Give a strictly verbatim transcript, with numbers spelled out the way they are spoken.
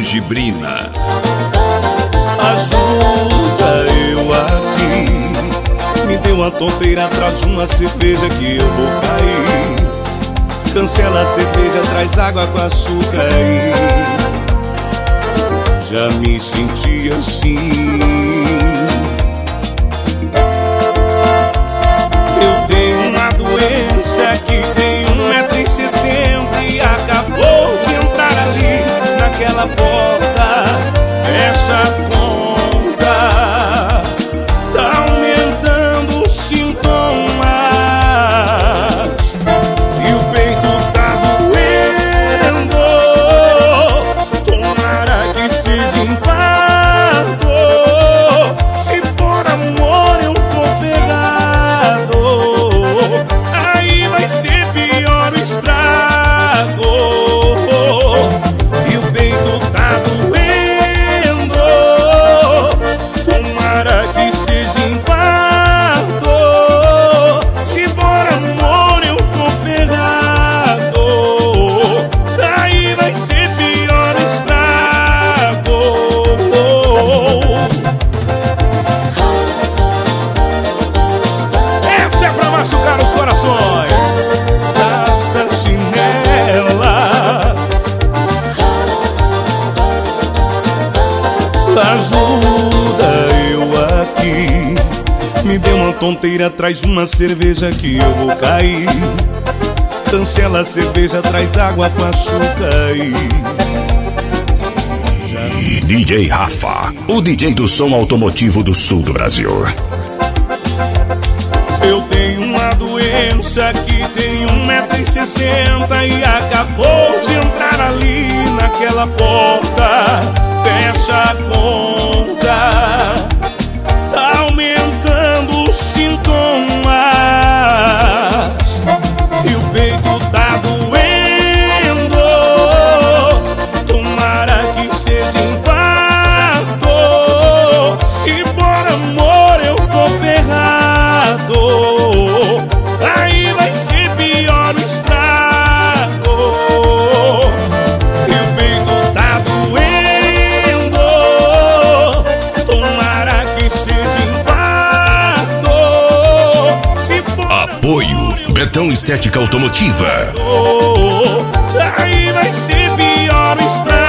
Gibrina. Ajuda eu aqui, me deu uma tonteira, traz uma cerveja que eu vou cair. Cancela a cerveja, traz água com açúcar aí. Já me senti assim. Eu tenho uma doença que tem um metro e sessenta e acabou de entrar ali naquela porta. Fecha a conta, tá aumentando os sintomas e o peito tá doendo. Tomara que seja infarto. Se for amor eu tô pegado, aí vai ser pior o estrago. E o peito tá doendo. Ajuda eu aqui, me dê uma tonteira, traz uma cerveja que eu vou cair. Cancela a cerveja, traz água com açúcar aí. D J Rafa, o D J do som automotivo do sul do Brasil. Eu tenho uma doença que tem um metro e sessenta e acabou de entrar ali naquela porta. Fecha a conta, tá aumentando os sintomas e o peito tá doendo. Tomara que seja infarto. Se for amor eu tô ferrado, aí vai ser pior o estrago. E o peito tá doendo. Apoio Betão Estética Automotiva. Aí vai ser pior o estrago.